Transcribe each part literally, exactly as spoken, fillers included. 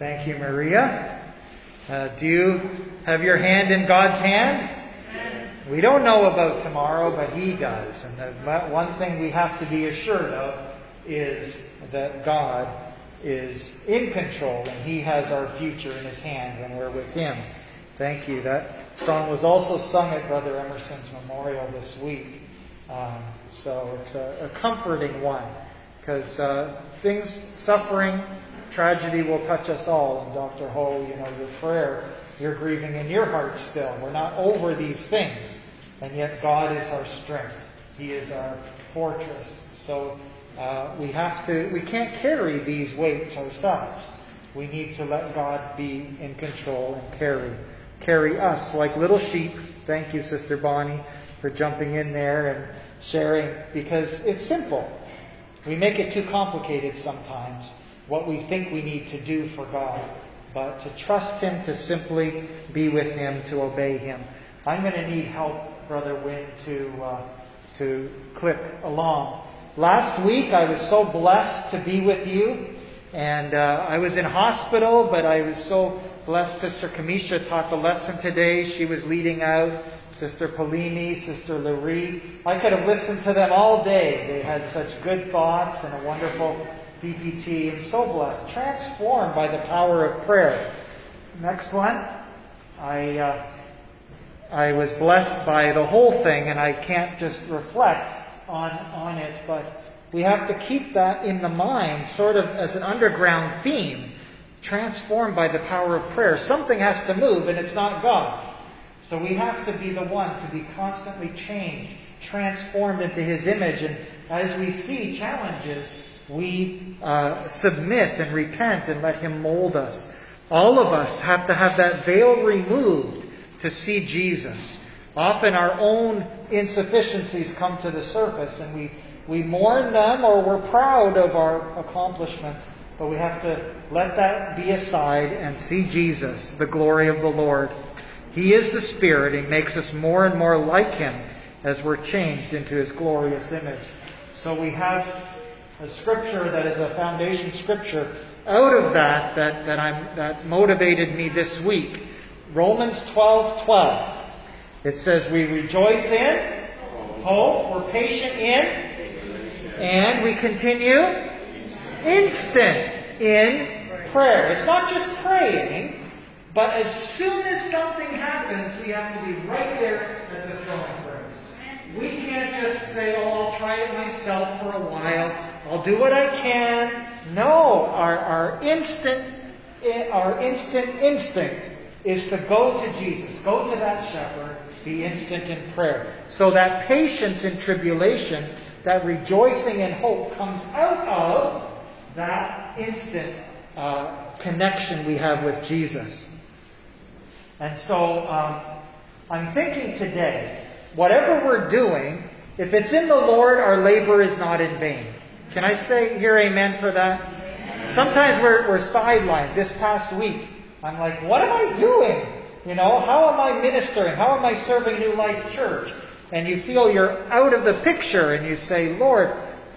Thank you, Maria. Uh, do you have your hand in God's hand? We don't know about tomorrow, but He does. And the one thing we have to be assured of is that God is in control and He has our future in His hand when we're with Him. Thank you. That song was also sung at Brother Emerson's memorial this week. Um, so it's a, a comforting one because uh, things, suffering, tragedy will touch us all. And Doctor Ho, you know, your prayer, you're grieving in your heart still. We're not over these things. And yet God is our strength. He is our fortress. So uh, we have to, we can't carry these weights ourselves. We need to let God be in control and carry, carry us like little sheep. Thank you, Sister Bonnie, for jumping in there and sharing, because it's simple. We make it too complicated sometimes, what we think we need to do for God. But to trust Him, to simply be with Him, to obey Him. I'm going to need help, Brother Wynn, to uh, to click along. Last week I was so blessed to be with you, and uh, I was in hospital, but I was so blessed. Sister Kamisha taught the lesson today. She was leading out. Sister Polini, Sister Lurie. I could have listened to them all day. They had such good thoughts and a wonderful D P T. I'm so blessed. Transformed by the power of prayer. Next one. I uh, I was blessed by the whole thing, and I can't just reflect on, on it, but we have to keep that in the mind, sort of as an underground theme. Transformed by the power of prayer. Something has to move, and it's not God. So we have to be the one to be constantly changed, transformed into His image. And as we see challenges, we uh, submit and repent and let Him mold us. All of us have to have that veil removed to see Jesus. Often our own insufficiencies come to the surface and we, we mourn them, or we're proud of our accomplishments. But we have to let that be aside and see Jesus, the glory of the Lord. He is the Spirit. He makes us more and more like Him as we're changed into His glorious image. So we have a scripture that is a foundation scripture out of that that, that, I'm, that motivated me this week. Romans twelve twelve. It says we rejoice in hope, we're patient in, and we continue instant in prayer. It's not just praying, but as soon as something happens, we have to be right there at the throne of grace. We can't just say, oh, I'll try it myself for a while. I'll do what I can. No, our, our instant, our instant instinct is to go to Jesus, go to that shepherd, be instant in prayer. So that patience in tribulation, that rejoicing in hope comes out of that instant uh, connection we have with Jesus. And so um, I'm thinking today, whatever we're doing, if it's in the Lord, our labor is not in vain. Can I say here amen for that? Sometimes we're, we're sidelined. This past week, I'm like, what am I doing? You know, how am I ministering? How am I serving New Life Church? And you feel you're out of the picture and you say, Lord,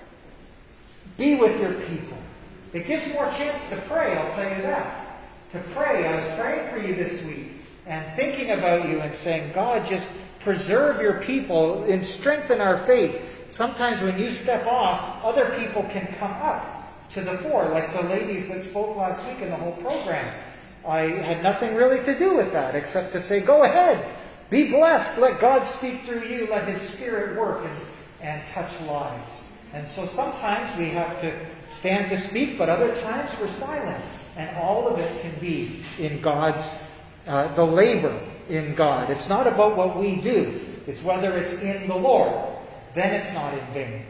be with your people. It gives more chance to pray, I'll tell you that. To pray. I was praying for you this week and thinking about you and saying, God, just preserve your people and strengthen our faith. Sometimes when you step off, other people can come up to the fore, like the ladies that spoke last week in the whole program. I had nothing really to do with that except to say, go ahead, be blessed, let God speak through you, let His Spirit work and, and touch lives. And so sometimes we have to stand to speak, but other times we're silent. And all of it can be in God's, uh, the labor in God. It's not about what we do. It's whether it's in the Lord. Then it's not in vain.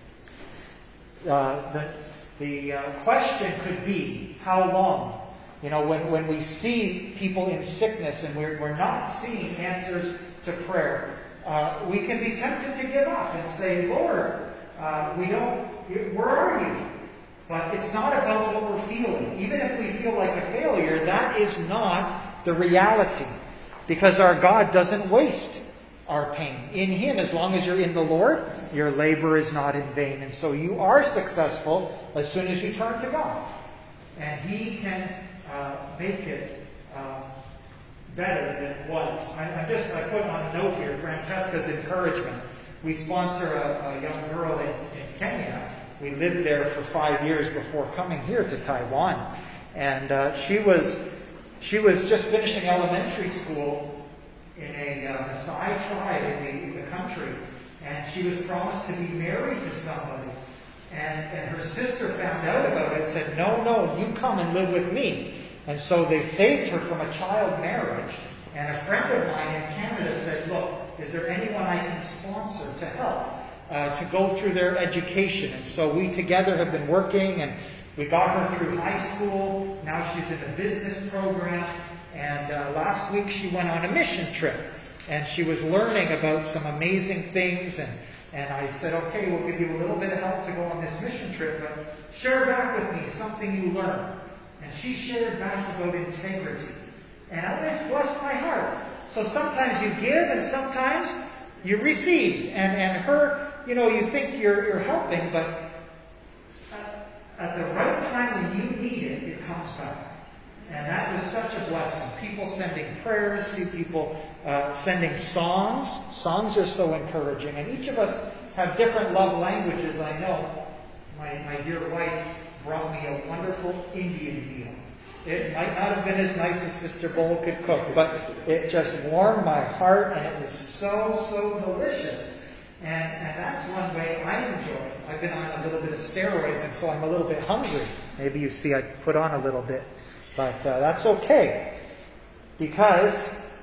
Uh, the the uh, question could be, how long? You know, when, when we see people in sickness and we're, we're not seeing answers to prayer, uh, we can be tempted to give up and say, Lord, uh, we don't, where are you? But it's not about what we're feeling. Even if we feel like a failure, that is not the reality. Because our God doesn't waste our pain. In Him, as long as you're in the Lord, your labor is not in vain. And so you are successful as soon as you turn to God. And He can uh, make it uh, better than it was. I, I just I put on a note here, Francesca's encouragement. We sponsor a, a young girl in, in Kenya. We lived there for five years before coming here to Taiwan, and uh, she was she was just finishing elementary school in a uh, Maasai tribe in the, in the country, and she was promised to be married to somebody. And, and her sister found out about it and said, no, no, you come and live with me. And so they saved her from a child marriage. And a friend of mine in Canada said, look, is there anyone I can sponsor to help uh, to go through their education? And so we together have been working, and we got her through high school. Now she's in a business program. And uh, last week she went on a mission trip. And she was learning about some amazing things. And And I said, okay, we'll give you a little bit of help to go on this mission trip, but share back with me something you learned. And she shared back about integrity. And it blessed my heart. So sometimes you give and sometimes you receive. And, and her, you know, you think you're, you're helping, but at the right time when you need it, it comes back. And that was such a blessing. People sending prayers, people uh, sending songs. Songs are so encouraging. And each of us have different love languages, I know. My, my dear wife brought me a wonderful Indian meal. It might not have been as nice as Sister Bowl could cook, but it just warmed my heart, and it was so, so delicious. And, and that's one way I enjoy it. I've been on a little bit of steroids, and so I'm a little bit hungry. Maybe you see I put on a little bit. But uh, that's okay, because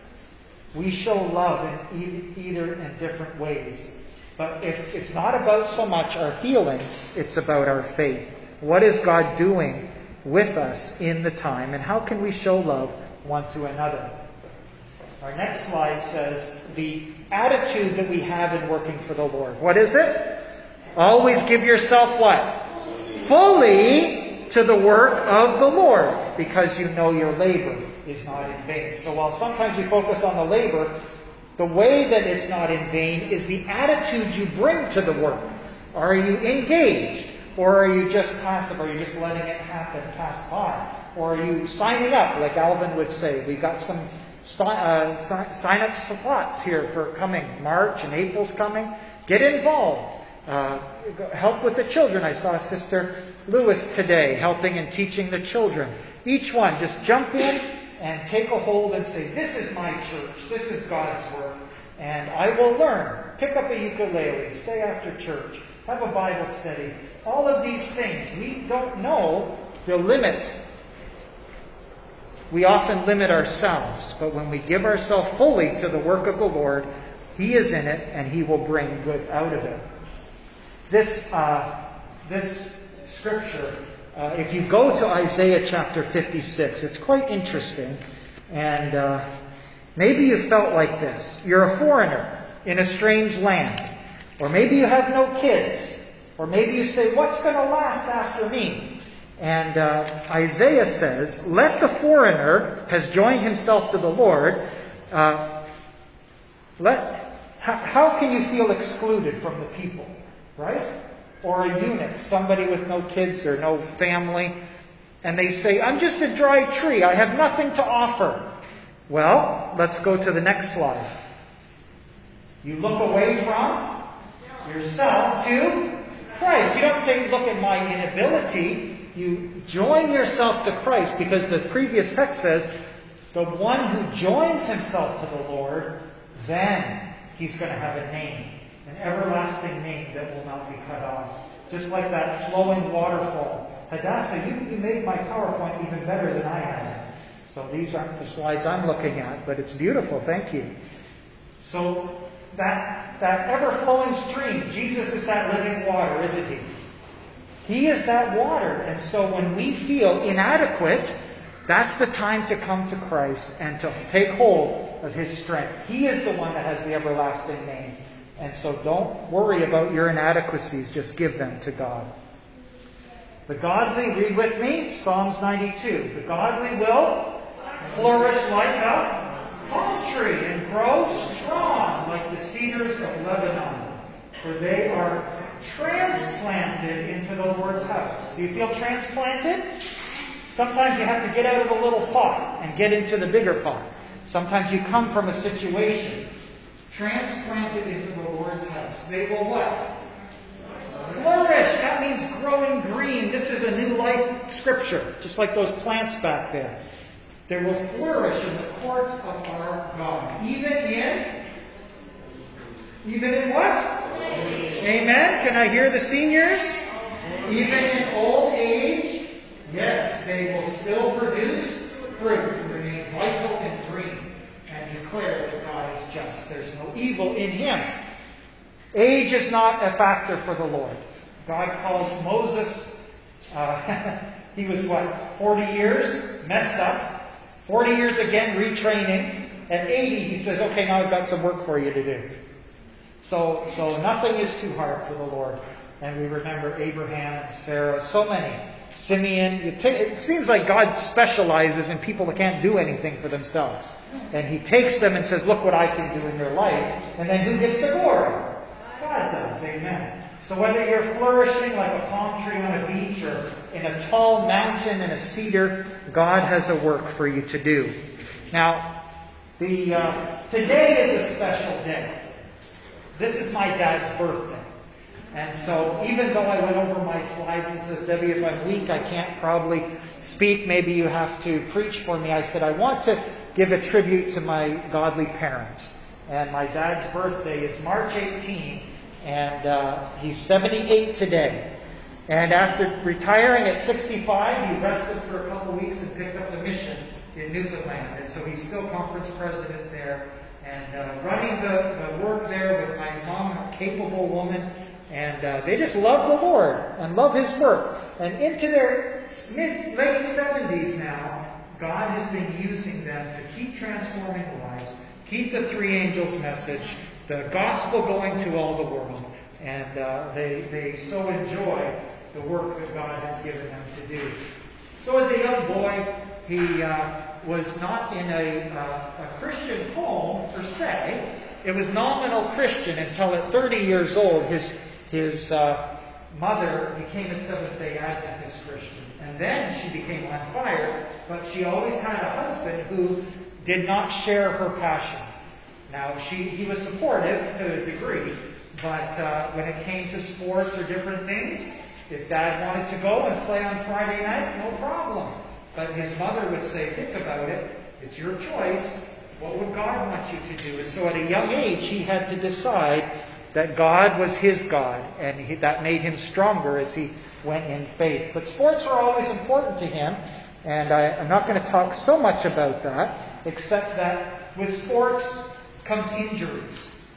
we show love in e- either in different ways. But if it's not about so much our feelings, it's about our faith. What is God doing with us in the time, and how can we show love one to another? Our next slide says the attitude that we have in working for the Lord. What is it? Always give yourself what? Fully to the work of the Lord, because you know your labor is not in vain. So while sometimes we focus on the labor, the way that it's not in vain is the attitude you bring to the work. Are you engaged? Or are you just passive? Are you just letting it happen, pass by? Or are you signing up, like Alvin would say? We've got some uh, sign up slots here for coming. March and April's coming. Get involved. Uh, help with the children. I saw Sister Lewis today helping and teaching the children. Each one, just jump in and take a hold and say, this is my church. This is God's work. And I will learn. Pick up a ukulele. Stay after church. Have a Bible study. All of these things. We don't know the limit. We often limit ourselves. But when we give ourselves fully to the work of the Lord, He is in it and He will bring good out of it. This uh, this scripture, uh, if you go to Isaiah chapter fifty-six, it's quite interesting. And uh, maybe you felt like this. You're a foreigner in a strange land. Or maybe you have no kids. Or maybe you say, what's going to last after me? And uh, Isaiah says, let the foreigner has joined himself to the Lord. Uh, let how, how can you feel excluded from the people? Right? Or a eunuch, somebody with no kids or no family, and they say, I'm just a dry tree, I have nothing to offer. Well, let's go to the next slide. You look away from yourself to Christ. You don't say, look at my inability. You join yourself to Christ, because the previous text says, the one who joins himself to the Lord, then he's going to have a name. An everlasting name that will not be cut off. Just like that flowing waterfall. Hadassah, you, you made my PowerPoint even better than I had. So these aren't the slides I'm looking at, but it's beautiful. Thank you. So that, that ever-flowing stream, Jesus is that living water, isn't He? He is that water. And so when we feel inadequate, that's the time to come to Christ and to take hold of His strength. He is the one that has the everlasting name. And so don't worry about your inadequacies. Just give them to God. The godly, read with me, Psalms ninety-two. The godly will flourish like a palm tree and grow strong like the cedars of Lebanon. For they are transplanted into the Lord's house. Do you feel transplanted? Sometimes you have to get out of the little pot and get into the bigger pot. Sometimes you come from a situation transplanted into the Lord's house. They will what? Flourish. That means growing green. This is a new life scripture, just like those plants back there. They will flourish in the courts of our God. Even in, even in what? Amen. Can I hear the seniors? Even in old age, yes, they will still produce fruit and remain vital and green and declare that God is just. There's no evil in Him. Age is not a factor for the Lord. God calls Moses, uh, he was what, forty years, messed up, forty years again, retraining. At eighty, he says, okay, now I've got some work for you to do. So, so nothing is too hard for the Lord. And we remember Abraham, Sarah, so many. Simeon. It, ta- it seems like God specializes in people that can't do anything for themselves. And He takes them and says, look what I can do in your life. And then who gets the glory? God does. Amen. So whether you're flourishing like a palm tree on a beach or in a tall mountain in a cedar, God has a work for you to do. Now, the uh, today is a special day. This is my dad's birthday. And so even though I went over my slides and says, Debbie, if I'm weak, I can't probably speak. Maybe you have to preach for me. I said, I want to give a tribute to my godly parents. And my dad's birthday is March eighteenth. And uh, he's seventy-eight today. And after retiring at sixty-five, he rested for a couple weeks and picked up the mission in Newfoundland. And so he's still conference president there and uh, running the, the work there with my mom, a capable woman. And uh, they just love the Lord and love His work. And into their mid, late seventies now, God has been using them to keep transforming lives, keep the three angels' message, the gospel going to all the world. And uh, they, they so enjoy the work that God has given them to do. So as a young boy, he uh, was not in a, uh, a Christian home per se. It was nominal Christian until at thirty years old, his His uh, mother became a Seventh-day Adventist Christian. And then she became on fire, but she always had a husband who did not share her passion. Now, she he was supportive to a degree, but uh, when it came to sports or different things, if Dad wanted to go and play on Friday night, no problem. But his mother would say, think about it. It's your choice. What would God want you to do? And so at a young age, he had to decide that God was his God, and he, that made him stronger as he went in faith. But sports were always important to him, and I, I'm not going to talk so much about that, except that with sports comes injuries.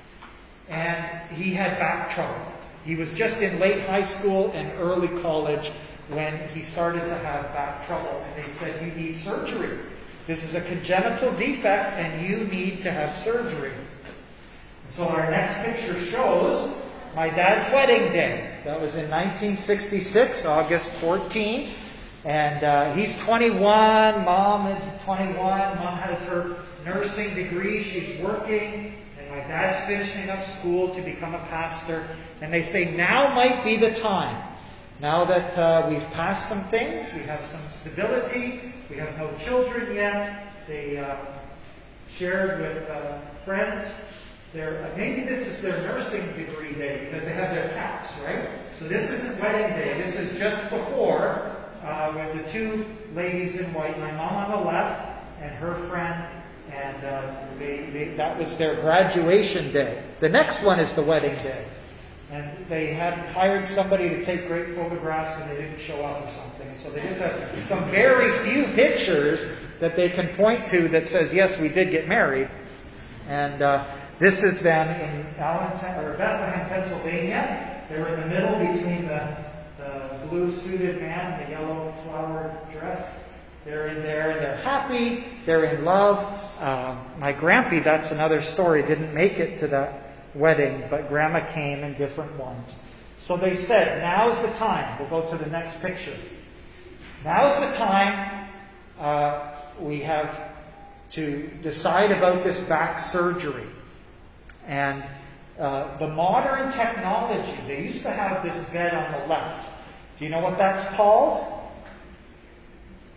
And he had back trouble. He was just in late high school and early college when he started to have back trouble. And they said, you need surgery. This is a congenital defect, and you need to have surgery. So our next picture shows my dad's wedding day. That was in nineteen sixty-six, August fourteenth. And uh, he's twenty-one, Mom is twenty-one. Mom has her nursing degree. She's working. And my dad's finishing up school to become a pastor. And they say, now might be the time. Now that uh, we've passed some things, we have some stability, we have no children yet. They uh, shared with uh, friends. Their, maybe this is their nursing degree day because they have their caps, right? So this isn't wedding day. This is just before uh, with the two ladies in white, my mom on the left and her friend, and uh, they, they, that was their graduation day. The next one is the wedding day. And they had hired somebody to take great photographs and they didn't show up or something. So they just have some very few pictures that they can point to that says, yes, we did get married. And uh, this is them in Allentown, or Bethlehem, Pennsylvania. They were in the middle between the, the blue-suited man and the yellow flowered dress. They're in there and they're happy. They're in love. Uh, my grampy, that's another story, didn't make it to that wedding, but Grandma came in different ones. So they said, now's the time. We'll go to the next picture. Now's the time uh, we have to decide about this back surgery. And uh, the modern technology, they used to have this bed on the left. Do you know what that's called?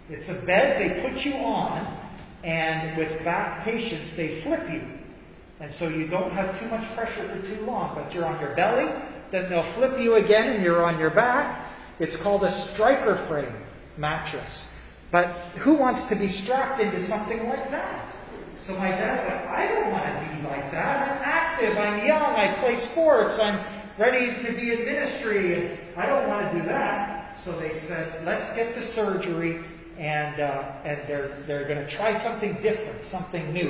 It's a bed they put you on, and with back patients, they flip you. And so you don't have too much pressure for too long, but you're on your belly, then they'll flip you again and you're on your back. It's called a striker frame mattress. But who wants to be strapped into something like that? So my dad's like, I don't want to be like that. I'm active, I'm young, I play sports, I'm ready to be in ministry, and I don't want to do that. So they said, let's get the surgery, and uh, and they're they're going to try something different, something new.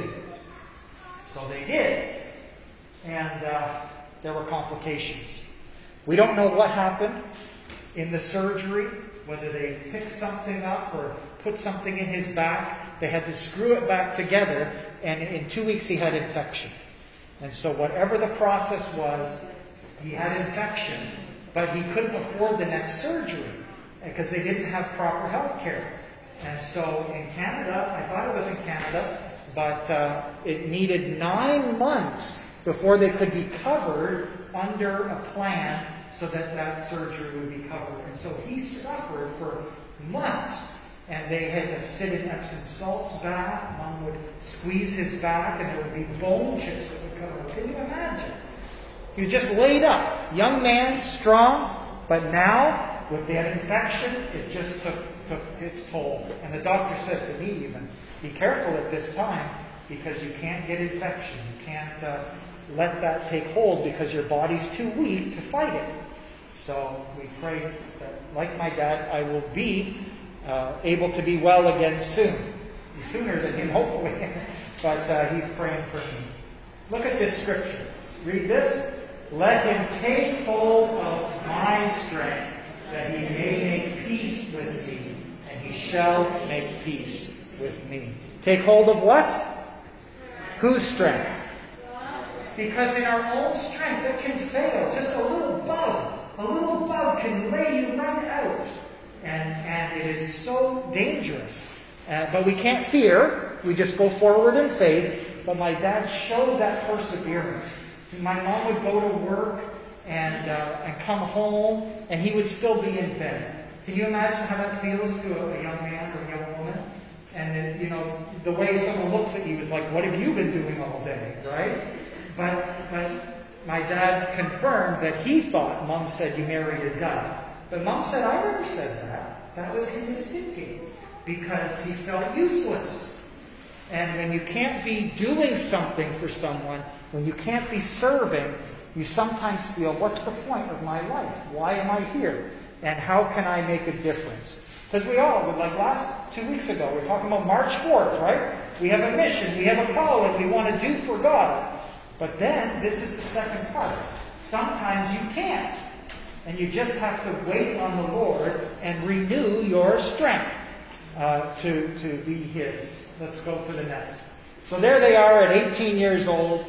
So they did, and uh, there were complications. We don't know what happened in the surgery, whether they picked something up or put something in his back. They had to screw it back together, and in two weeks he had infection. And so whatever the process was, he had infection, but he couldn't afford the next surgery because they didn't have proper health care. And so in Canada, I thought it was in Canada, but uh, it needed nine months before they could be covered under a plan so that that surgery would be covered. And so he suffered for months, and they had to sit in Epsom salts bath. Mom would squeeze his back, and there would be bone chips that would come out. Can you imagine? He was just laid up. Young man, strong, but now, with that infection, it just took, took its toll. And the doctor said to me even, be careful at this time, because you can't get infection. You can't uh, let that take hold because your body's too weak to fight it. So we pray that, like my dad, I will be uh, able to be well again soon. Sooner than him, hopefully. But uh, he's praying for me. Look at this scripture. Read this. Let him take hold of my strength, that he may make peace with me, and he shall make peace with me. Take hold of what? Whose strength? Because in our own strength it can fail. Just a little bug. A little bug can lay you right out. And, and it is so dangerous. Uh, but we can't fear. We just go forward in faith. But my dad showed that perseverance. My mom would go to work and uh, and come home, and he would still be in bed. Can you imagine how that feels to a, a young man or a young woman? And then, you know, the way someone looks at you is like, what have you been doing all day, right? But but my dad confirmed that he thought Mom said you married a dud. But Mom said, I never said that. That was his thinking, because he felt useless. And when you can't be doing something for someone, when you can't be serving, you sometimes feel, what's the point of my life? Why am I here? And how can I make a difference? Because we all, like last two weeks ago, we we're talking about March fourth, right? We have a mission, we have a calling we want to do for God. But then, this is the second part. Sometimes you can't. And you just have to wait on the Lord and renew your strength uh, to, to be His. Let's go to the next. So there they are at eighteen years old,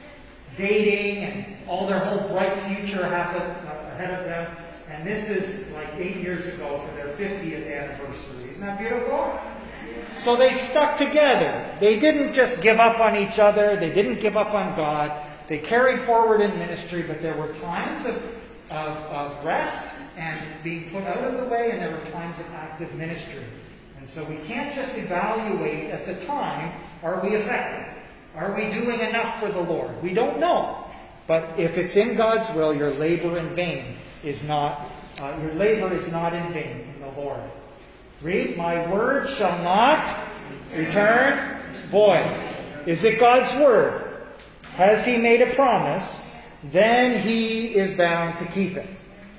dating, and all their whole bright future happen, uh, ahead of them. And this is like eight years ago for their fiftieth anniversary. Isn't that beautiful? So they stuck together. They didn't just give up on each other. They didn't give up on God. They carried forward in ministry, but there were times of, of, of rest and being put out of the way, and there were times of active ministry. And so we can't just evaluate at the time, are we effective? Are we doing enough for the Lord? We don't know. But if it's in God's will, your labor in vain is not, uh, your labor is not in vain in the Lord. Read, my word shall not return void. Is it God's word? Has He made a promise? Then He is bound to keep it.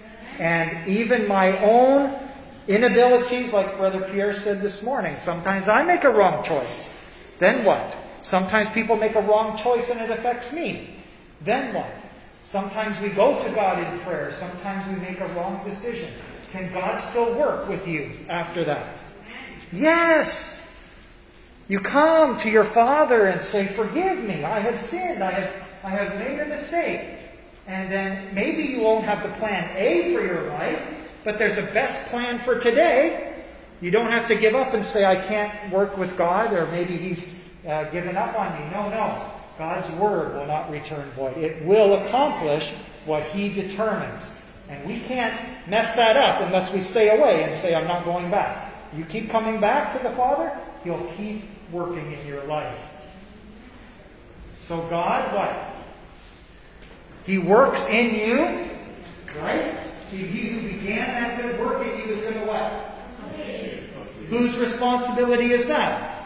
And even my own inabilities, like Brother Pierre said this morning, sometimes I make a wrong choice. Then what? Sometimes people make a wrong choice and it affects me. Then what? Sometimes we go to God in prayer. Sometimes we make a wrong decision. Can God still work with you after that? Yes! You come to your Father and say, forgive me. I have sinned. I have, I have made a mistake. And then maybe you won't have the plan A for your life, but there's a best plan for today. You don't have to give up and say, I can't work with God, or maybe He's uh, given up on me. No, no. God's word will not return void. It will accomplish what He determines. And we can't mess that up unless we stay away and say, I'm not going back. You keep coming back to the Father, He'll keep working in your life. So God, what? He works in you, right? He who began that good work in you is going to what? Whose responsibility is that?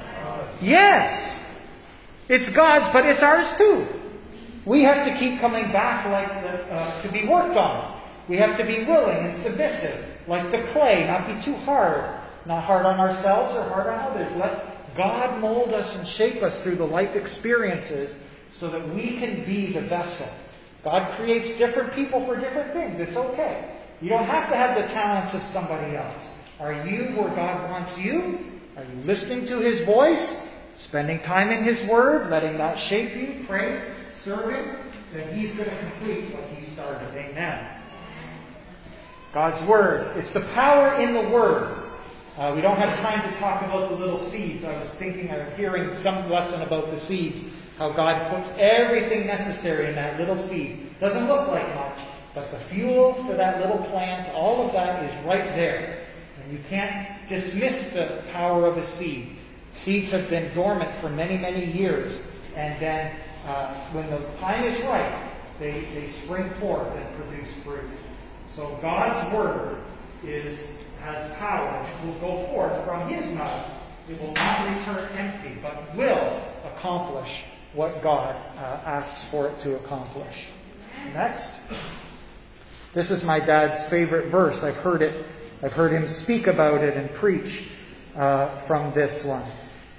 Yes! It's God's, but it's ours too. We have to keep coming back like the, uh, to be worked on. We have to be willing and submissive, like the clay, not be too hard. Not hard on ourselves or hard on others. Let God mold us and shape us through the life experiences so that we can be the vessel. God creates different people for different things. It's okay. You don't have to have the talents of somebody else. Are you where God wants you? Are you listening to His voice? Spending time in His Word? Letting that shape you? Pray? Serve Him? Then He's going to complete what He started. Amen. God's Word. It's the power in the Word. Uh, we don't have time to talk about the little seeds. I was thinking, I was hearing some lesson about the seeds. How God puts everything necessary in that little seed. Doesn't look like much, but the fuel for that little plant, all of that is right there. And you can't dismiss the power of a seed. Seeds have been dormant for many, many years. And then uh, when the time is right, they, they spring forth and produce fruit. So God's Word is has power and will go forth from His mouth. It will not return empty, but will accomplish what God uh, asks for it to accomplish. Next. This is my dad's favorite verse. I've heard it. I've heard him speak about it and preach uh, from this one.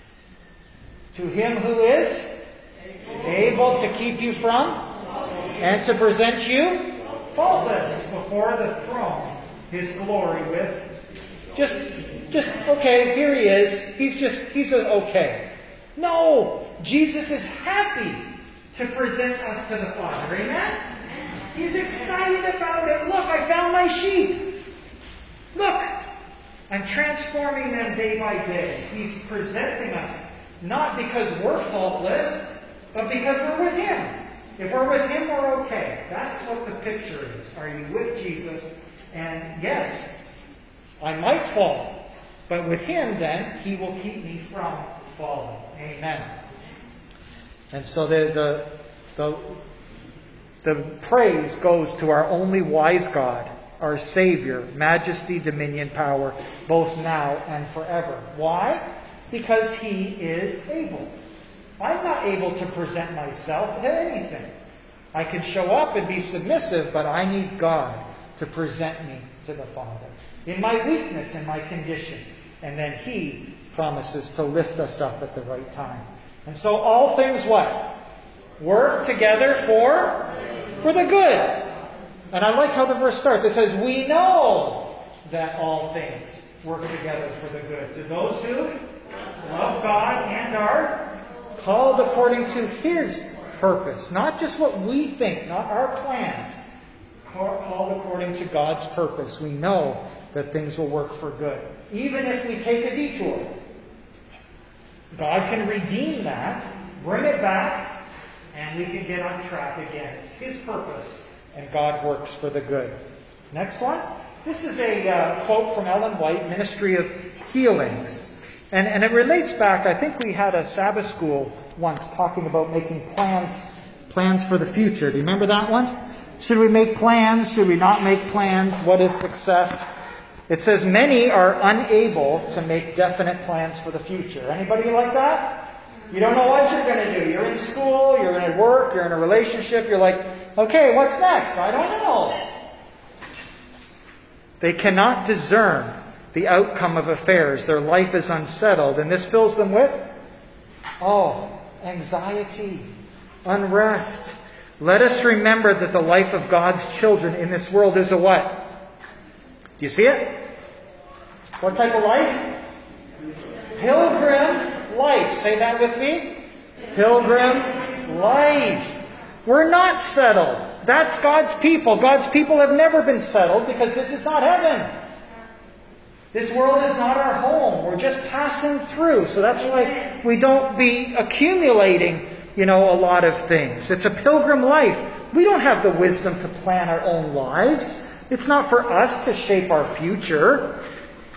To Him who is able to keep you from and to present you faultless before the throne, His glory with. Just, just okay, here He is. He's just, He's a, okay. No! Jesus is happy to present us to the Father. Amen? He's excited about it. Look, I found my sheep. Look! I'm transforming them day by day. He's presenting us not because we're faultless, but because we're with Him. If we're with Him, we're okay. That's what the picture is. Are you with Jesus? And yes, I might fall. But with Him, then, He will keep me from falling. Amen. And so the, the, the, the praise goes to our only wise God, our Savior, majesty, dominion, power, both now and forever. Why? Because He is able. I'm not able to present myself to anything. I can show up and be submissive, but I need God to present me to the Father. In my weakness, in my condition. And then He promises to lift us up at the right time. And so all things what? Work together for, for the good. And I like how the verse starts. It says, we know that all things work together for the good. To those who love God and are called according to His purpose. Not just what we think, not our plans. Called according to God's purpose. We know that things will work for good. Even if we take a detour. God can redeem that, bring it back, and we can get on track again. It's His purpose, and God works for the good. Next one. This is a uh, quote from Ellen White, Ministry of Healings. And, and it relates back, I think we had a Sabbath school once talking about making plans, plans for the future. Do you remember that one? Should we make plans? Should we not make plans? What is success? It says many are unable to make definite plans for the future. Anybody like that? You don't know what you're going to do. You're in school, you're in work, you're in a relationship. You're like, okay, what's next? I don't know. They cannot discern the outcome of affairs. Their life is unsettled. And this fills them with, oh, anxiety, unrest. Let us remember that the life of God's children in this world is a what? Do you see it? What type of life? Pilgrim life. Say that with me. Pilgrim life. We're not settled. That's God's people. God's people have never been settled because this is not heaven. This world is not our home. We're just passing through. So that's why we don't be accumulating, you know, a lot of things. It's a pilgrim life. We don't have the wisdom to plan our own lives. It's not for us to shape our future.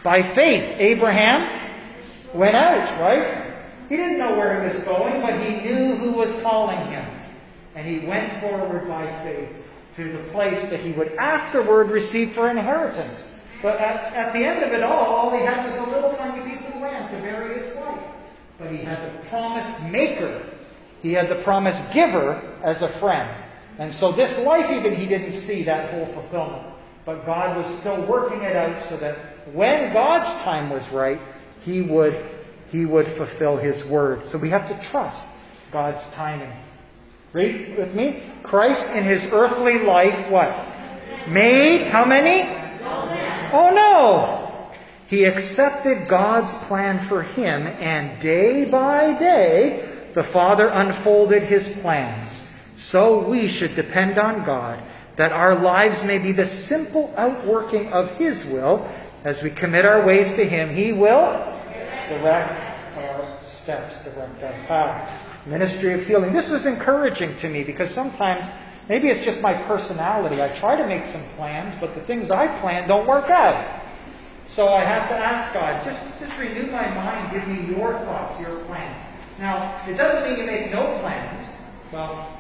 By faith, Abraham went out, right? He didn't know where he was going, but he knew who was calling him. And he went forward by faith to the place that he would afterward receive for inheritance. But at, at the end of it all, all he had was a little tiny piece of land to bury his life. But he had the promise maker. He had the promise giver as a friend. And so this life even he didn't see that whole fulfillment. But God was still working it out so that when God's time was right, He would, he would fulfill His word. So we have to trust God's timing. Read with me. Christ in His earthly life, what? Made how many? Oh no! He accepted God's plan for him, and day by day, the Father unfolded His plans. So we should depend on God, that our lives may be the simple outworking of His will. As we commit our ways to Him, He will direct our steps, direct our path. Ministry of healing. This was encouraging to me because sometimes, maybe it's just my personality. I try to make some plans, but the things I plan don't work out. So I have to ask God, just, just renew my mind, give me your thoughts, your plans. Now, it doesn't mean you make no plans. Well,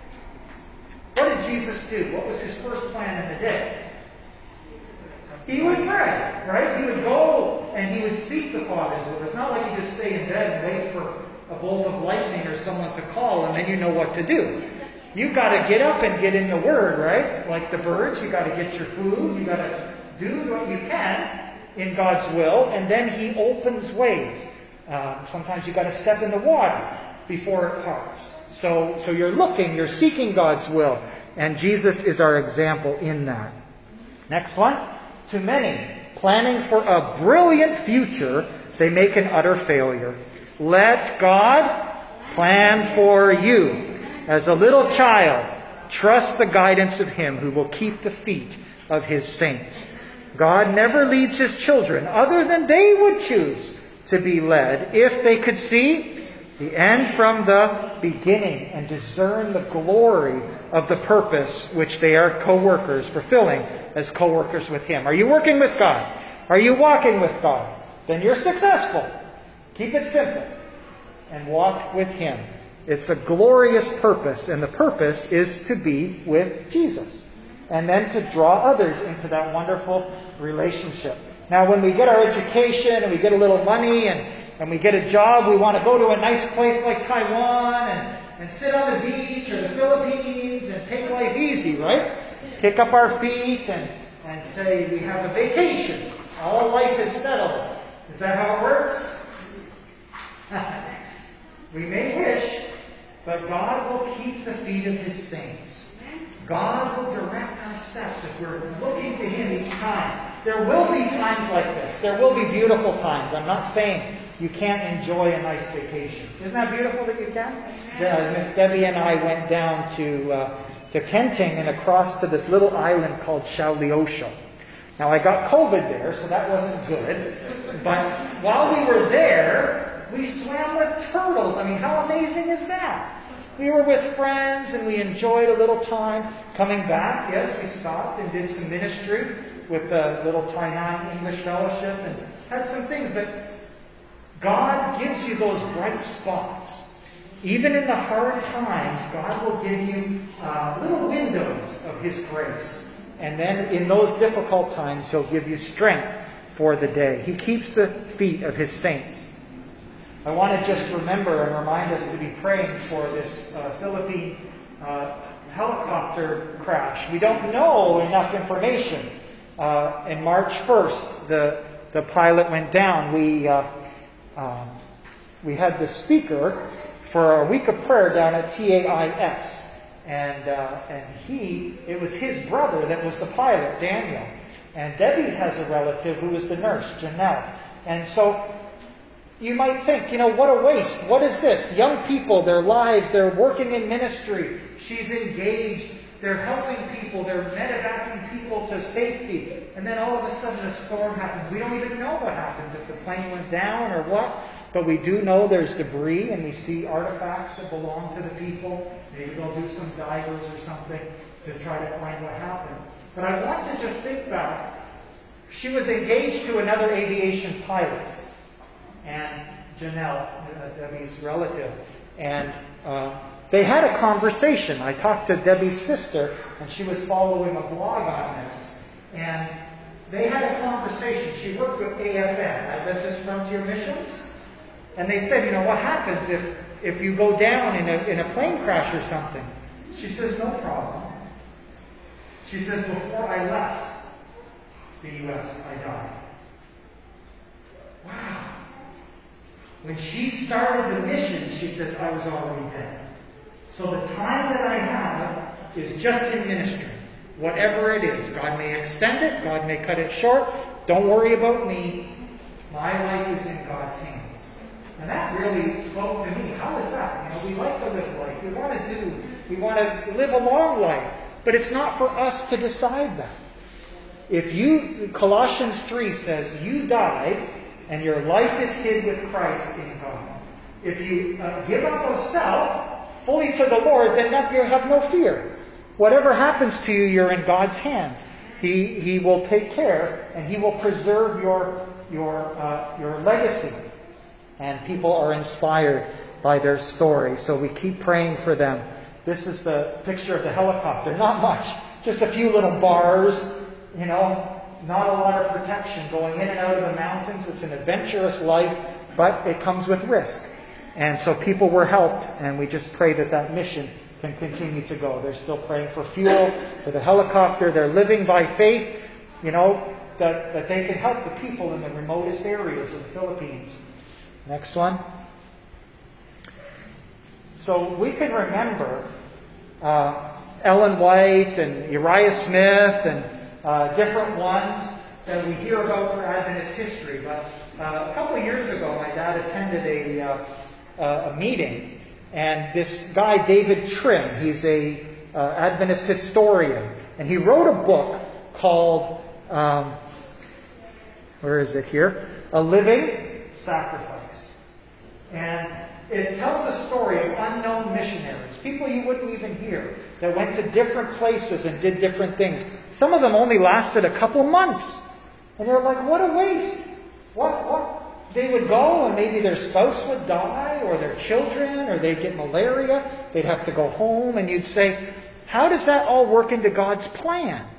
what did Jesus do? What was His first plan in the day? He would pray, right? He would go and He would speak the Father's will. It's not like you just stay in bed and wait for a bolt of lightning or someone to call and then you know what to do. You've got to get up and get in the Word, right? Like the birds, you've got to get your food. You've got to do what you can in God's will, and then He opens ways. Uh, sometimes you've got to step in the water before it parts. So, so you're looking, you're seeking God's will. And Jesus is our example in that. Next one. To many, planning for a brilliant future, they make an utter failure. Let God plan for you. As a little child, trust the guidance of Him who will keep the feet of His saints. God never leads His children other than they would choose to be led if they could see the end from the beginning and discern the glory of the purpose which they are co-workers, fulfilling as co-workers with Him. Are you working with God? Are you walking with God? Then you're successful. Keep it simple and walk with Him. It's a glorious purpose, and the purpose is to be with Jesus. And then to draw others into that wonderful relationship. Now, when we get our education and we get a little money and, and we get a job, we want to go to a nice place like Taiwan and, and sit on the beach or the Philippines and take life easy, right? Kick up our feet and, and say we have a vacation. All life is settled. Is that how it works? We may wish, but God will keep the feet of His saints. God will direct our steps if we're looking to Him each time. There will be times like this. There will be beautiful times. I'm not saying you can't enjoy a nice vacation. Isn't that beautiful that you can? Uh, Miss Debbie and I went down to uh, to Kenting and across to this little island called Shaoliosho. Now, I got COVID there, so that wasn't good. But while we were there, we swam with turtles. I mean, how amazing is that? We were with friends and we enjoyed a little time. Coming back, yes, we stopped and did some ministry with the little Tainan English Fellowship and had some things. But God gives you those bright spots. Even in the hard times, God will give you uh, little windows of His grace. And then in those difficult times, He'll give you strength for the day. He keeps the feet of His saints. I want to just remember and remind us to be praying for this uh, Philippine uh, helicopter crash. We don't know enough information. Uh, in March first, the the pilot went down. We uh, uh, we had the speaker for a week of prayer down at T A I S, and uh, and he it was his brother that was the pilot, Daniel, and Debbie has a relative who was the nurse, Janelle, and so. You might think, you know, what a waste. What is this? Young people, their lives, they're working in ministry. She's engaged. They're helping people. They're medevacing people to safety. And then all of a sudden a storm happens. We don't even know what happens, if the plane went down or what. But we do know there's debris and we see artifacts that belong to the people. Maybe they'll do some divers or something to try to find what happened. But I want to just think back she was engaged to another aviation pilot, and Janelle, uh, Debbie's relative, and uh, they had a conversation. I talked to Debbie's sister, and she was following a blog on this, and they had a conversation. She worked with A F M, Adventist Frontier Missions, and they said, you know, what happens if, if you go down in a, in a plane crash or something? She says, no problem. She says, before I left the U S, I died. Wow. When she started the mission, she says, I was already dead. So the time that I have is just in ministry. Whatever it is. God may extend it. God may cut it short. Don't worry about me. My life is in God's hands. And that really spoke to me. How is that? You know, we like to live life. We want to do, we want to live a long life. But it's not for us to decide that. If you, Colossians three says, you died and your life is hid with Christ in God. If you uh, give up of self fully to the Lord, then you have no fear. Whatever happens to you, you're in God's hands. He He will take care and He will preserve your your uh, your legacy. And people are inspired by their story, so we keep praying for them. This is the picture of the helicopter. Not much, just a few little bars. You know. Not a lot of protection going in and out of the mountains. It's an adventurous life, but it comes with risk. And so people were helped, and we just pray that that mission can continue to go. They're still praying for fuel, for the helicopter. They're living by faith, you know, that, that they can help the people in the remotest areas of the Philippines. Next one. So we can remember uh, Ellen White and Uriah Smith and Uh, different ones that we hear about for Adventist history. But uh, a couple of years ago, my dad attended a, uh, a meeting, and this guy, David Trim, he's a uh, Adventist historian, and he wrote a book called, um, where is it here? A Living Sacrifice. And it tells the story of unknown missionaries, people you wouldn't even hear, that went to different places and did different things. Some of them only lasted a couple months. And they're like, what a waste. What, what? They would go and maybe their spouse would die or their children or they'd get malaria. They'd have to go home. And you'd say, how does that all work into God's plan?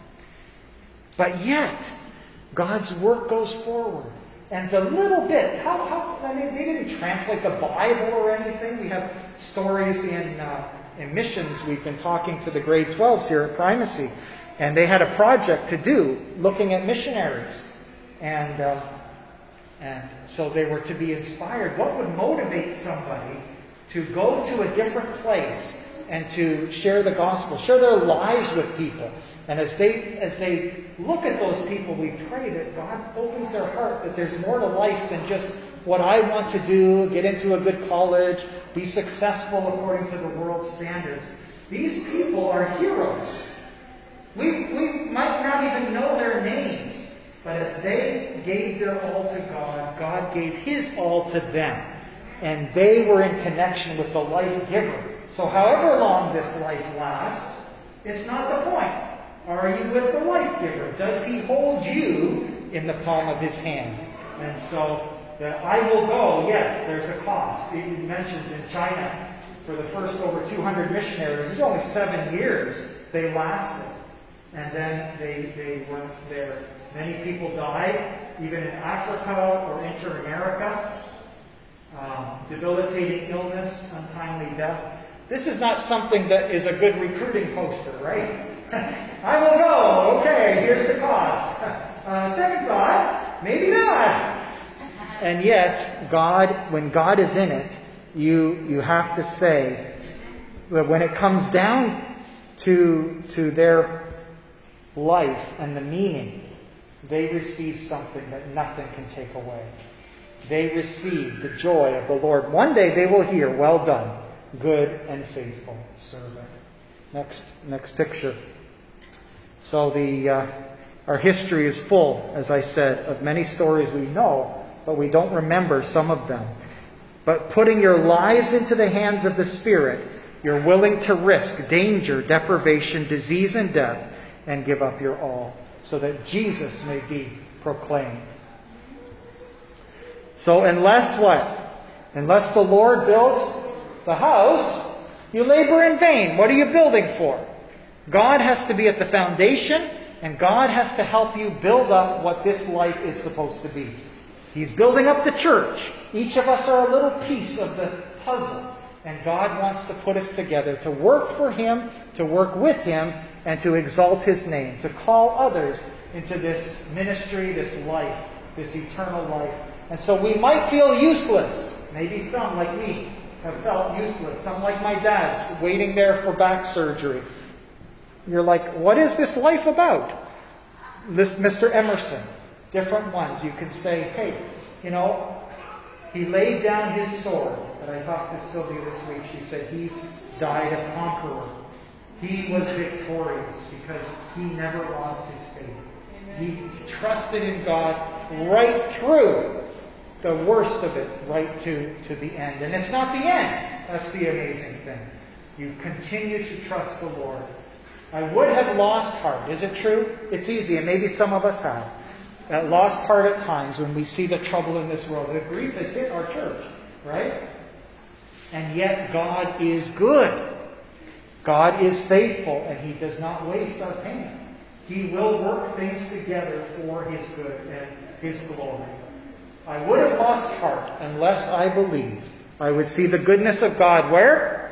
But yet, God's work goes forward. And the little bit, how, how, I mean, they didn't translate the Bible or anything. We have stories in, uh, in missions. We've been talking to the grade twelves here at Primacy. And they had a project to do looking at missionaries. And, uh, and so they were to be inspired. What would motivate somebody to go to a different place and to share the gospel, share their lives with people? And as they as they look at those people, we pray that God opens their heart, that there's more to life than just what I want to do, get into a good college, be successful according to the world's standards. These people are heroes. We, we might not even know their names, but as they gave their all to God, God gave His all to them. And they were in connection with the life giver. So however long this life lasts, it's not the point. Are you with the life giver? Does He hold you in the palm of His hand? And so, the I will go, yes, there's a cost. It mentions in China, for the first over two hundred missionaries, it's only seven years they lasted. And then they, they weren't there. Many people died, even in Africa or inter-America. Um, debilitating illness, untimely death. This is not something that is a good recruiting poster, right? I will go. Okay, here's the cost. Uh, second thought, maybe not. And yet, God, when God is in it, you you have to say that when it comes down to to their life and the meaning, they receive something that nothing can take away. They receive the joy of the Lord. One day they will hear, well done, good and faithful servant. Next, next picture. So the uh, our history is full, as I said, of many stories we know, but we don't remember some of them. But putting your lives into the hands of the Spirit, you're willing to risk danger, deprivation, disease, and death, and give up your all, so that Jesus may be proclaim. So unless what? Unless the Lord builds the house, you labor in vain. What are you building for? God has to be at the foundation, and God has to help you build up what this life is supposed to be. He's building up the church. Each of us are a little piece of the puzzle. And God wants to put us together to work for Him, to work with Him, and to exalt His name, to call others into this ministry, this life, this eternal life. And so we might feel useless. Maybe some, like me, have felt useless. Some, like my dad's, waiting there for back surgery. You're like, what is this life about? This Mister Emerson, different ones. You can say, hey, you know, he laid down his sword. And I talked to Sylvia this week. She said he died a conqueror. He was victorious because he never lost his faith. He trusted in God right through the worst of it, right to, to the end. And it's not the end. That's the amazing thing. You continue to trust the Lord. I would have lost heart. Is it true? It's easy, and maybe some of us have. Uh, lost heart at times when we see the trouble in this world. The grief has hit our church, right? And yet God is good. God is faithful, and He does not waste our pain. He will work things together for His good and His glory. I would have lost heart unless I believed I would see the goodness of God where?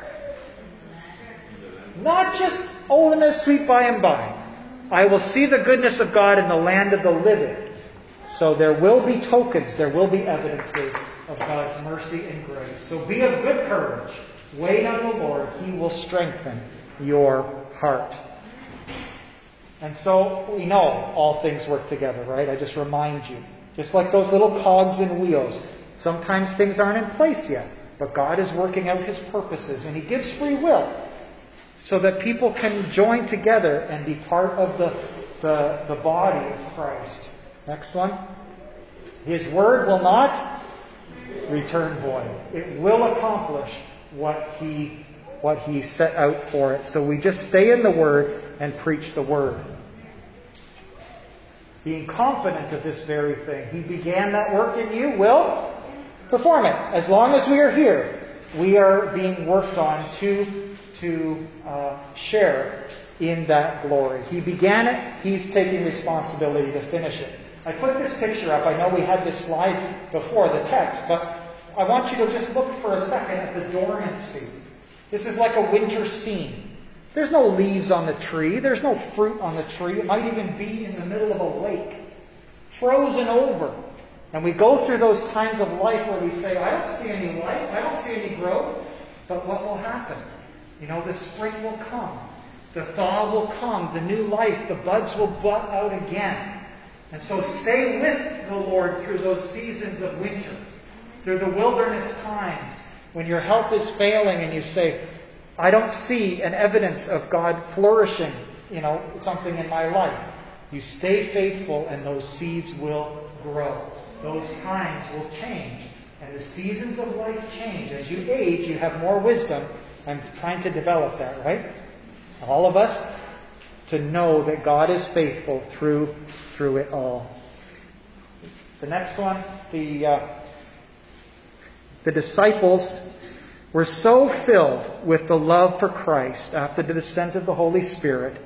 Not just, oh, in the sweet by and by. I will see the goodness of God in the land of the living. So there will be tokens, there will be evidences of God's mercy and grace. So be of good courage. Wait on the Lord. He will strengthen your heart. And so we know all things work together, right? I just remind you. Just like those little cogs and wheels. Sometimes things aren't in place yet. But God is working out His purposes. And He gives free will. So that people can join together and be part of the, the, the body of Christ. Next one. His word will not return void. It will accomplish what He what He set out for it. So we just stay in the Word and preach the Word. Being confident of this very thing. He began that work in you, will perform it. As long as we are here, we are being worked on to, to uh, share in that glory. He began it. He's taking responsibility to finish it. I put this picture up. I know we had this slide before the text, but I want you to just look for a second at the dormancy. This is like a winter scene. There's no leaves on the tree. There's no fruit on the tree. It might even be in the middle of a lake. Frozen over. And we go through those times of life where we say, I don't see any life. I don't see any growth. But what will happen? You know, the spring will come. The thaw will come. The new life. The buds will bud out again. And so stay with the Lord through those seasons of winter. Through the wilderness times. When your health is failing and you say, I don't see an evidence of God flourishing, you know, something in my life. You stay faithful and those seeds will grow. Those times will change. And the seasons of life change. As you age, you have more wisdom. I'm trying to develop that, right? All of us, to know that God is faithful through, through it all. The next one, the... Uh, The disciples were so filled with the love for Christ after the descent of the Holy Spirit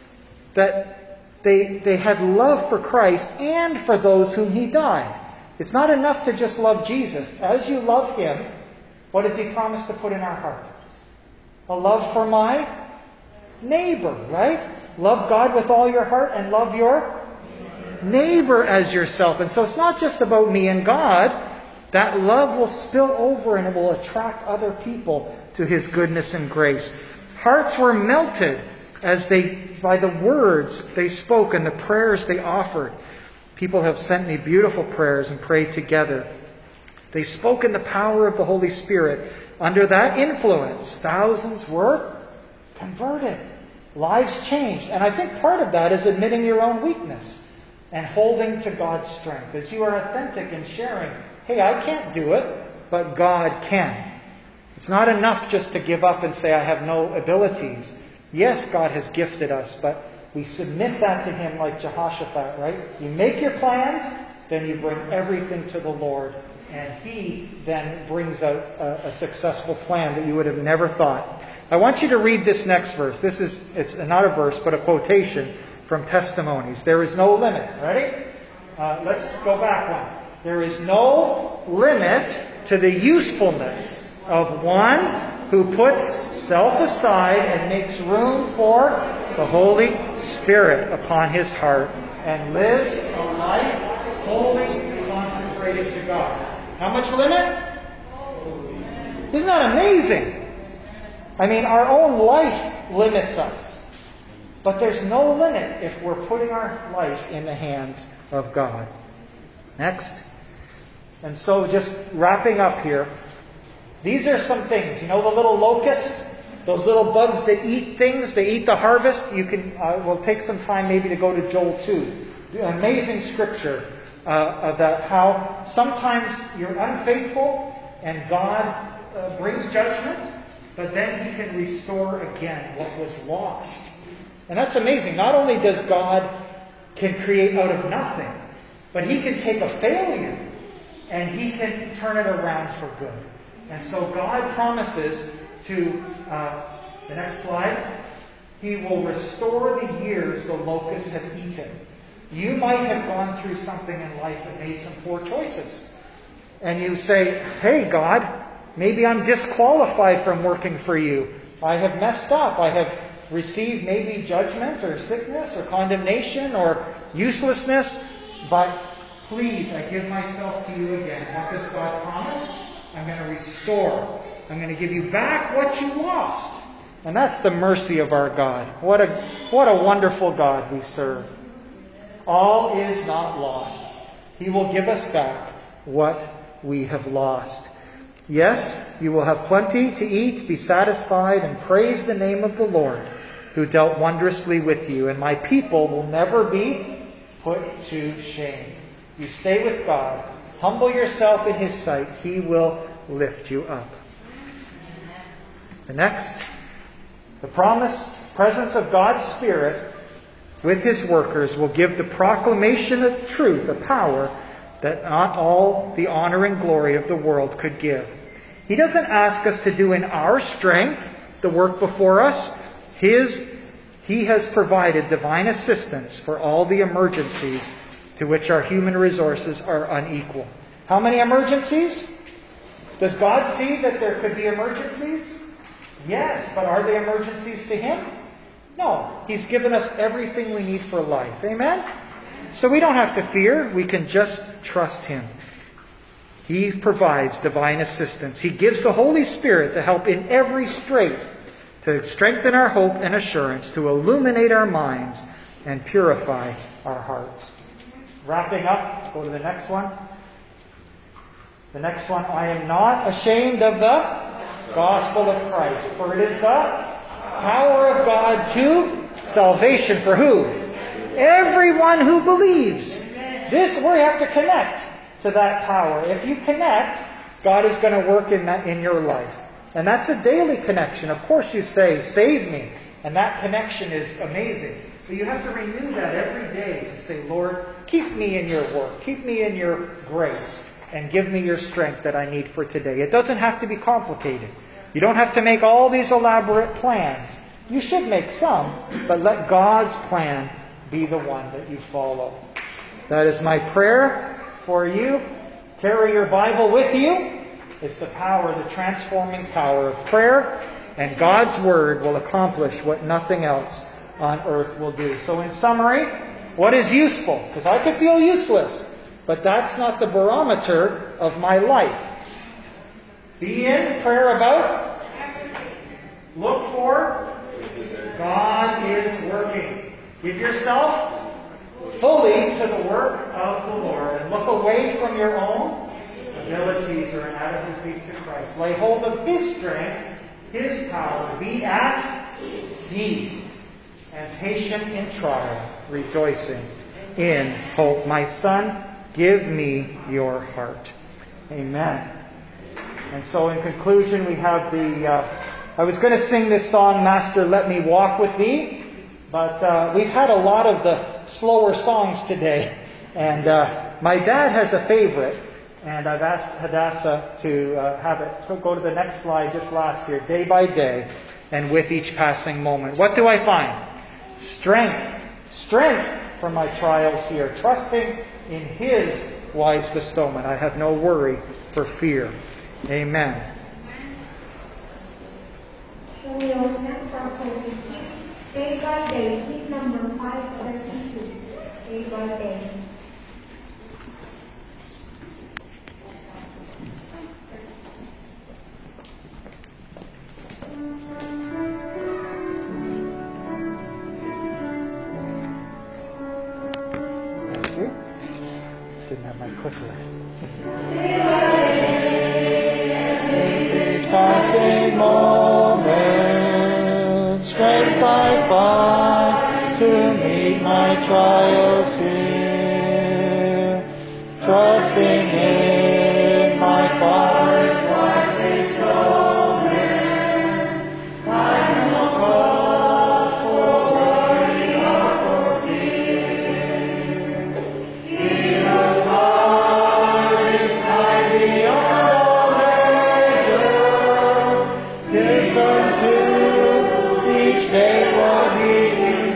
that they, they had love for Christ and for those whom He died. It's not enough to just love Jesus. As you love Him, what does He promise to put in our heart? A love for my neighbor, right? Love God with all your heart and love your neighbor as yourself. And so it's not just about me and God. That love will spill over and it will attract other people to His goodness and grace. Hearts were melted as they, by the words they spoke and the prayers they offered. People have sent me beautiful prayers and prayed together. They spoke in the power of the Holy Spirit. Under that influence, thousands were converted. Lives changed. And I think part of that is admitting your own weakness and holding to God's strength. As you are authentic in sharing, hey, I can't do it, but God can. It's not enough just to give up and say, I have no abilities. Yes, God has gifted us, but we submit that to Him like Jehoshaphat, right? You make your plans, then you bring everything to the Lord. And He then brings out a, a successful plan that you would have never thought. I want you to read this next verse. This is, it's not a verse, but a quotation from Testimonies. There is no limit. Ready? Uh, let's go back one. There is no limit to the usefulness of one who puts self aside and makes room for the Holy Spirit upon his heart and lives a life wholly consecrated to God. How much limit? Isn't that amazing? I mean, our own life limits us. But there's no limit if we're putting our life in the hands of God. Next. And so just wrapping up here. These are some things. You know the little locusts? Those little bugs that eat things? They eat the harvest? You can, uh, we'll take some time maybe to go to Joel two. The amazing scripture uh, about how sometimes you're unfaithful and God uh, brings judgment, but then He can restore again what was lost. And that's amazing. Not only does God can create out of nothing, but He can take a failure and He can turn it around for good. And so God promises to, uh, the next slide, He will restore the years the locusts have eaten. You might have gone through something in life and made some poor choices. And you say, hey God, maybe I'm disqualified from working for you. I have messed up. I have received maybe judgment or sickness or condemnation or uselessness. But please, I give myself to you again. What does God promise? I'm going to restore. I'm going to give you back what you lost. And that's the mercy of our God. What a, what a wonderful God we serve. All is not lost. He will give us back what we have lost. Yes, you will have plenty to eat, be satisfied, and praise the name of the Lord, who dealt wondrously with you. And my people will never be put to shame. You stay with God. Humble yourself in His sight. He will lift you up. The next, the promised presence of God's Spirit with His workers will give the proclamation of truth a power that not all the honor and glory of the world could give. He doesn't ask us to do in our strength the work before us. His, He has provided divine assistance for all the emergencies to which our human resources are unequal. How many emergencies? Does God see that there could be emergencies? Yes, but are they emergencies to Him? No. He's given us everything we need for life. Amen? So we don't have to fear. We can just trust Him. He provides divine assistance. He gives the Holy Spirit to help in every strait, to strengthen our hope and assurance, to illuminate our minds and purify our hearts. Wrapping up, go to the next one. The next one, I am not ashamed of the gospel of Christ, for it is the power of God to salvation for who? Everyone who believes. This, we have to connect to that power. If you connect, God is going to work in that in your life. And that's a daily connection. Of course you say, save me. And that connection is amazing. But you have to renew that every day to say, Lord, keep me in your work. Keep me in your grace. And give me your strength that I need for today. It doesn't have to be complicated. You don't have to make all these elaborate plans. You should make some, but let God's plan be the one that you follow. That is my prayer for you. Carry your Bible with you. It's the power, the transforming power of prayer. And God's Word will accomplish what nothing else on earth will do. So in summary, what is useful? Because I could feel useless. But that's not the barometer of my life. Be in prayer about. Look for. God is working. Give yourself fully to the work of the Lord. And look away from your own abilities or inadequacies to Christ. Lay hold of His strength, His power. Be at peace and patient in trial, rejoicing in hope. My son, give me your heart. Amen. And so in conclusion, we have the... Uh, I was going to sing this song, Master, Let Me Walk With Thee. But uh, we've had a lot of the slower songs today. And uh, my dad has a favorite. And I've asked Hadassah to uh, have it so go to the next slide just last year. Day by day and with each passing moment. What do I find? Strength. Strength for my trials here. Trusting in His wise bestowment. I have no worry for fear. Amen. So we are next our day by day, sheet number five thirty-two. Day by day. Thank you. Didn't have my clicker. Passing moments, strength I find to meet my trials here, trusting in my Father's wise bestowment. I no cause for worry or for fear. He whose heart is high beyond all measure gives unto each day what He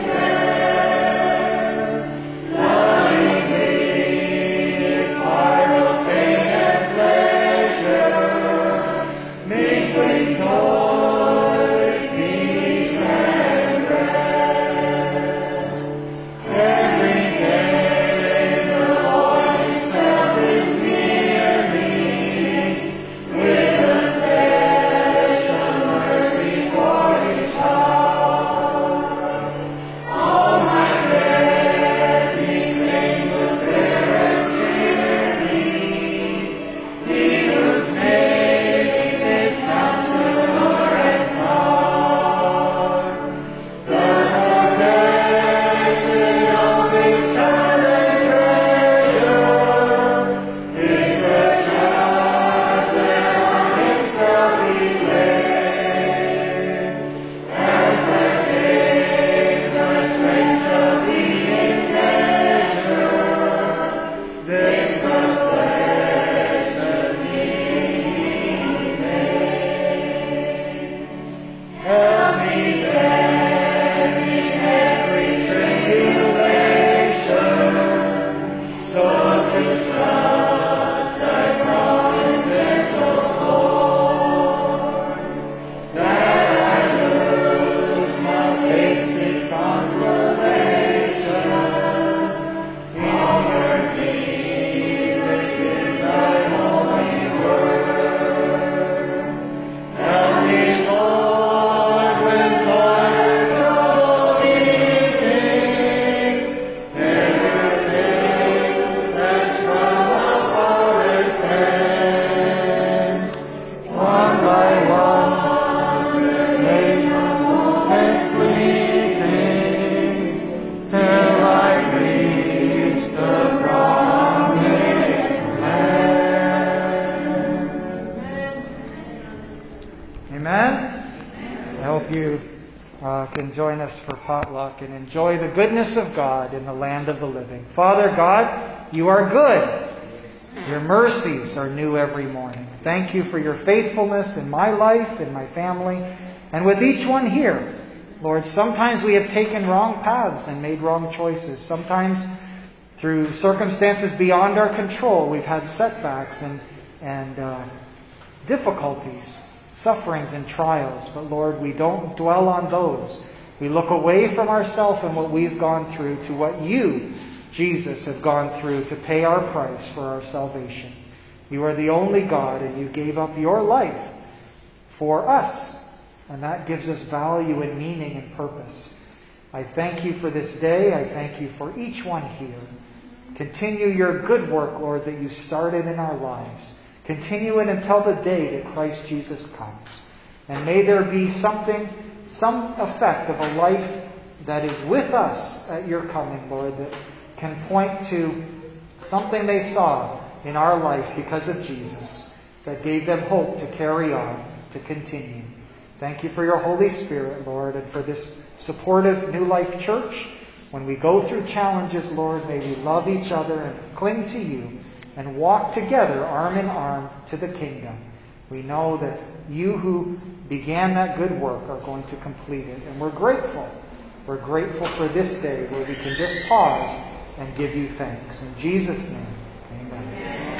deserves. Lovingly His heart of pain and pleasure, mingling joy with peace and rest. Every day the Lord Himself is near me, with a special mercy for each heart. All my prayers He claimed will bear and cheer me. He whose name is Counselor and God, the possession of His silent treasure is the trust that on Himself He laid. As I gain the strength of being measure, there's the blessed being made. Help me then in every tribulation, so to trust Thy promises, O Lord, that I lose my tasted consolation. Comfort me within Thy holy word. Help me, Lord, when toil and trouble beating, never take as from a Father's hands. One by one, make the moments fleeting, till I reach the promised land. Amen. I hope you uh, can join us for potluck and enjoy the goodness of God in the land of the living. Father God, You are good. Your mercies are new every morning. Thank You for Your faithfulness in my life, in my family, and with each one here. Lord, sometimes we have taken wrong paths and made wrong choices. Sometimes through circumstances beyond our control, we've had setbacks and, and uh, difficulties, sufferings and trials. But Lord, we don't dwell on those. We look away from ourselves and what we've gone through to what You, Jesus, have gone through to pay our price for our salvation. You are the only God, and You gave up Your life for us. And that gives us value and meaning and purpose. I thank You for this day. I thank You for each one here. Continue Your good work, Lord, that You started in our lives. Continue it until the day that Christ Jesus comes. And may there be something, some effect of a life that is with us at Your coming, Lord, that can point to something they saw in our life because of Jesus that gave them hope to carry on, to continue. Thank you for your Holy Spirit, Lord, and for this supportive New Life Church. When we go through challenges, Lord, may we love each other and cling to you and walk together arm in arm to the kingdom. We know that you who began that good work are going to complete it, and we're grateful. We're grateful for this day where we can just pause and give you thanks. In Jesus' name, amen.